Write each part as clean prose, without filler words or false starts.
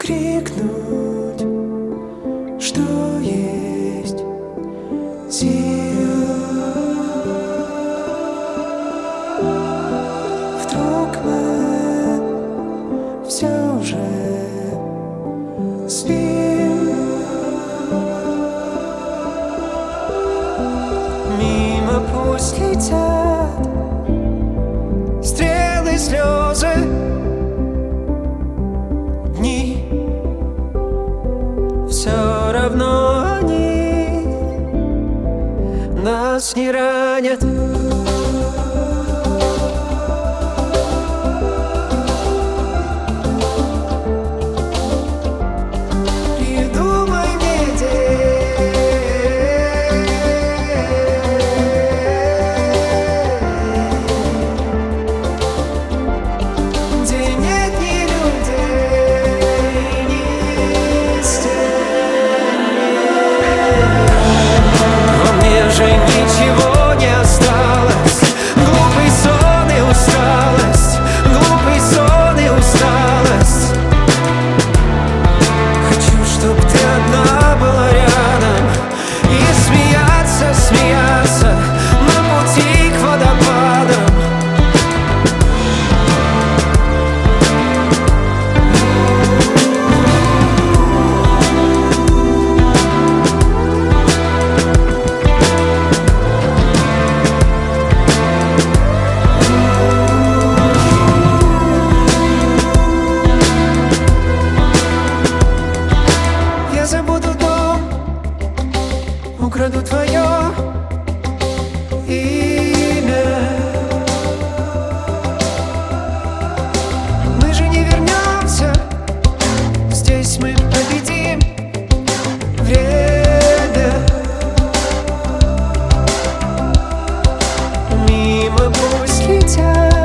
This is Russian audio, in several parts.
крикнуть, что есть сил. Вдруг мы все уже спим. Мимо пусть летят стрелы, слезы, дни. Все равно они нас не ранят. Придумай мне день, где нет ни людей, ни стен. Во мне же ничего не осталось. Глупый сон и усталость, глупый сон и усталость. Хочу, чтоб ты одна была рядом и смеяться, смеяться на пути к водопадам. Я забуду дом, украду твое имя. Мы же не вернемся, здесь мы победим время. Мимо пусть летят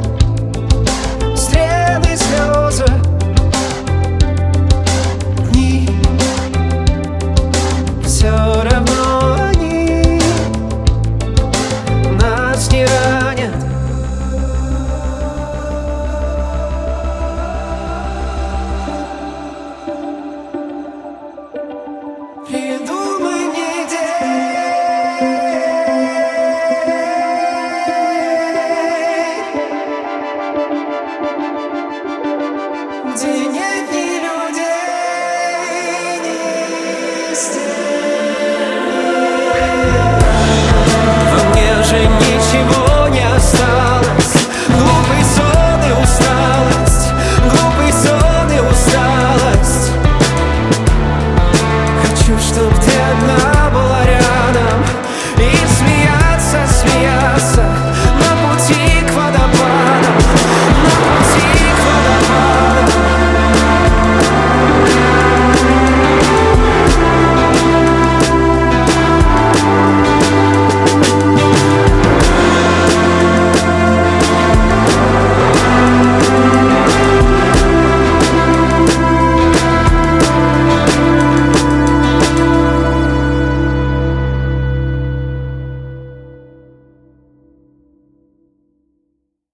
стрелы, слезы, дни. Все равно они нас не ранят. Придумай мне день, где нет